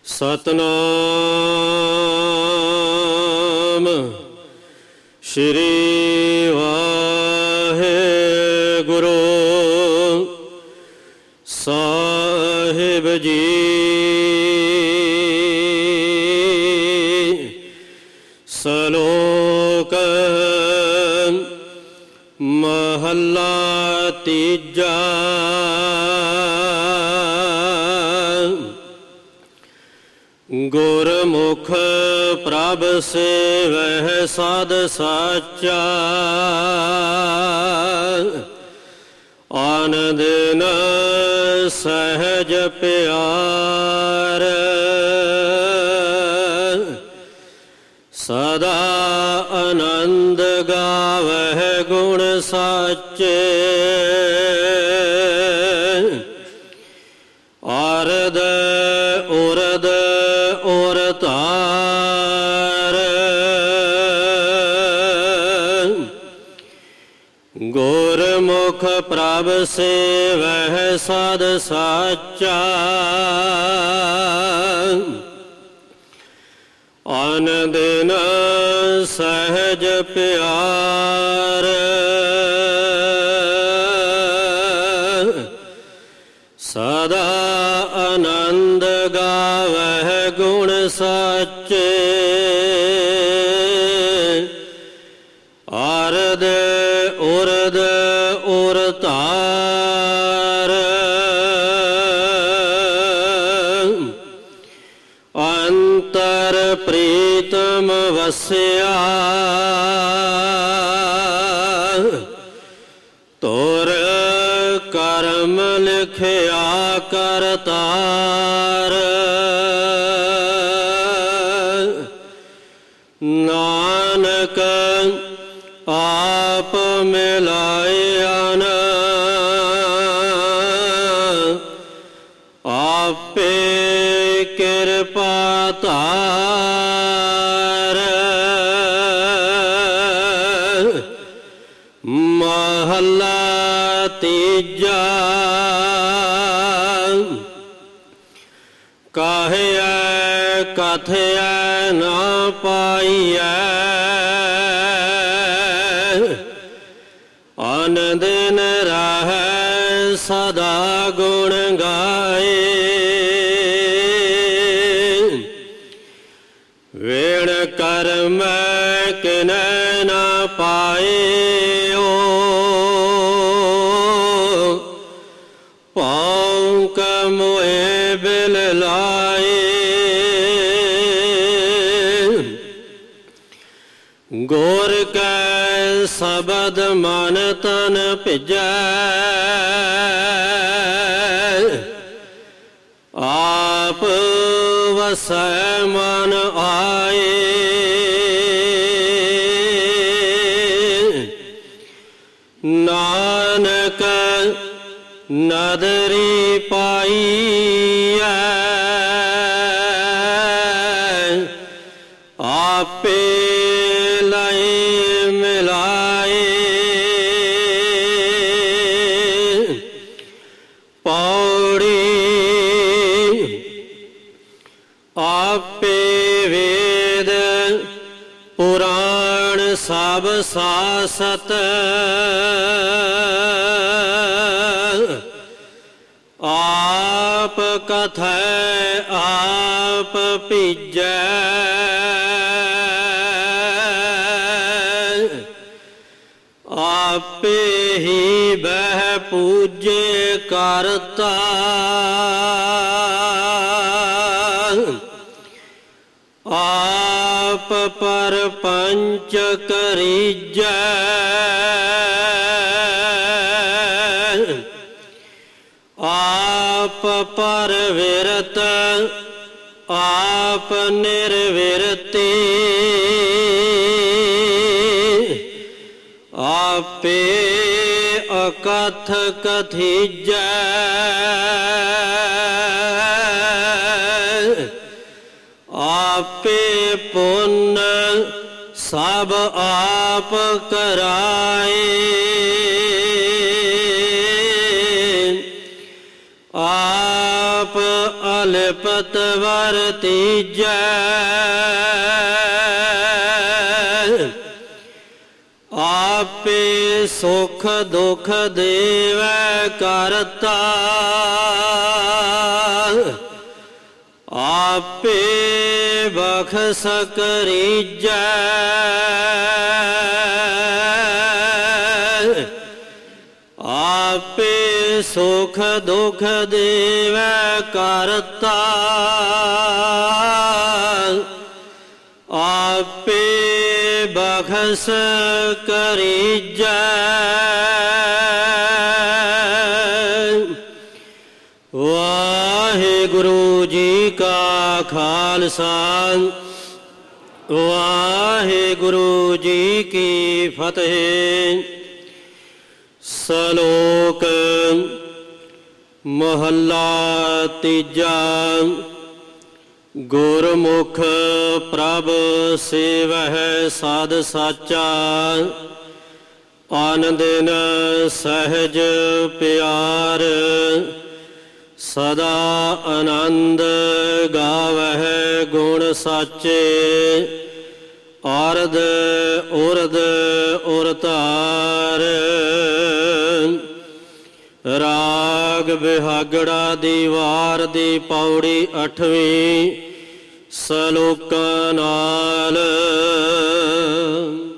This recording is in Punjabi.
ਸਤਨਾਮ ਸ਼੍ਰੀ ਵਾਹਿਗੁਰੂ ਸਾਹਿਬ ਜੀ। ਸਲੋਕ ਮਹੱਲਾ ਤੀਜਾ। ਗੁਰਮੁਖ ਪ੍ਰਭ ਸੇਵਹਿ ਸਾਧ ਸਾਚਾ, ਆਨ ਦਿਨ ਸਹਿਜ ਪਿਆਰ। ਸਦਾ ਆਨੰਦ ਗਾਵਹਿ ਗੁਣ ਸਾਚੇ, ਆਰਦ ਉਰਦ ਔਰ ਧਾਰ। ਗੁਰਮੁਖ ਪ੍ਰਭ ਸੇਵਹਿ ਸਾਧ ਸਾਚਾ, ਆਨ ਦਿਨ ਸਹਿਜ ਪਿਆਰ। ਸਦਾ ਆਨੰਦ ਗਾਵਹਿ ਗੁਣ ਸਾਚੇ, ਆਰਦ ਉਰਦ ਔਰ ਧਾਰ। ਅੰਤਰ ਪ੍ਰੀਤਮ ਵਸਿਆ, ਤੋਰ ਕਰਮ ਲਿਖਿਆ ਕਰਤਾਰ। ਨਾਨਕ ਆਪ ਮਿਲਾਇਆ ਨ, ਆਪੇ ਕਿਰਪਾ ਧਾਰ। ਮਹੱਲਾ ਤੀਜਾ। ਕਹਿਆ ਕਥਿਆ ਨਾ ਪਾਈਐ, ਆਨ ਦਿਨ ਰਹੈ ਸਦਾ ਗੁਣ ਗਾਏ। ਵੇਣ ਕਰਮ ਕਿਨੈ ਨਾ ਪਾਇਓ, ਭੌਂਕ ਮੋਹਿ ਬਿਲ ਲਾਏ। ਗੁਰ ਕੈ ਸ਼ਬਦ ਮਨ ਤਨ ਭਿਜੈ, ਆਪ ਵਸੈ ਮਨ ਆਏ। ਨਾਨਕ ਨਦਰੀ ਪਾਈਐ, ਆਪੇ ਲਈ ਮਿਲਾਏ। ਪੌੜੀ ਆਪੇ ਵੇਦ ਪੁਰਾਣ ਸਭ ਸਾਸਤ, ਆਪ ਕਥੈ ਆਪ ਭੀਜੈ। ਆਪੇ ਹੀ ਬਹਿ ਪੂਜੇ ਕਰਤਾ, ਆਪ ਪਰਪੰਚ ਕਰੀਜੈ। ਆਪ ਪਰਵਿਰਤ ਆਪ ਨਿਰਵਿਰਤੀ, ਆਪੇ ਅਕਥ ਕਥੀਜੈ। ਆਪੇ ਪੁੰਨ ਸਭ ਆਪ ਕਰਾਏ। ਆਪ ਅਲਿਪਤ ਅੰਮ੍ਰਿਤ ਵਰਤੀਜੈ। ਆਪੇ ਸੁਖ ਦੁਖ ਦੇਵੈ ਕਰਤਾ। ਆਪੇ ਬਖਸ਼ ਕਰੀਜੈ। ਆਪੇ ਸੁਖ ਦੁਖ ਦੇਵੈ ਕਰਤਾ। ਆਪੇ ਬਖਸ਼ ਕਰੀਜੈ। ਵਾਹਿਗੁਰੂ ਜੀ ਕਾ ਖਾਲਸਾ ਵਾਹਿਗੁਰੂ ਜੀ ਕੀ ਫਤਿਹ। ਸ਼ਲੋਕ ਮਹੱਲਾ ਤੀਜਾ। ਗੁਰਮੁਖ ਪ੍ਰਭ ਸੇਵਹਿ ਸਾਧ ਸਾਚਾ। ਆਨ ਦਿਨ ਸਹਿਜ ਪਿਆਰ। ਸਦਾ ਆਨੰਦ ਗਾਵਹਿ ਗੁਣ ਸਾਚੇ। ਅਰਧ ਉਰਧ ਉਰਤਾਰ। ਰਾਗ ਬਿਹਾਗੜਾ ਦੀ ਵਾਰ ਦੀ ਪੌੜੀ 8ਵੀਂ। ਸਲੋਕਾਂ ਨਾਲ।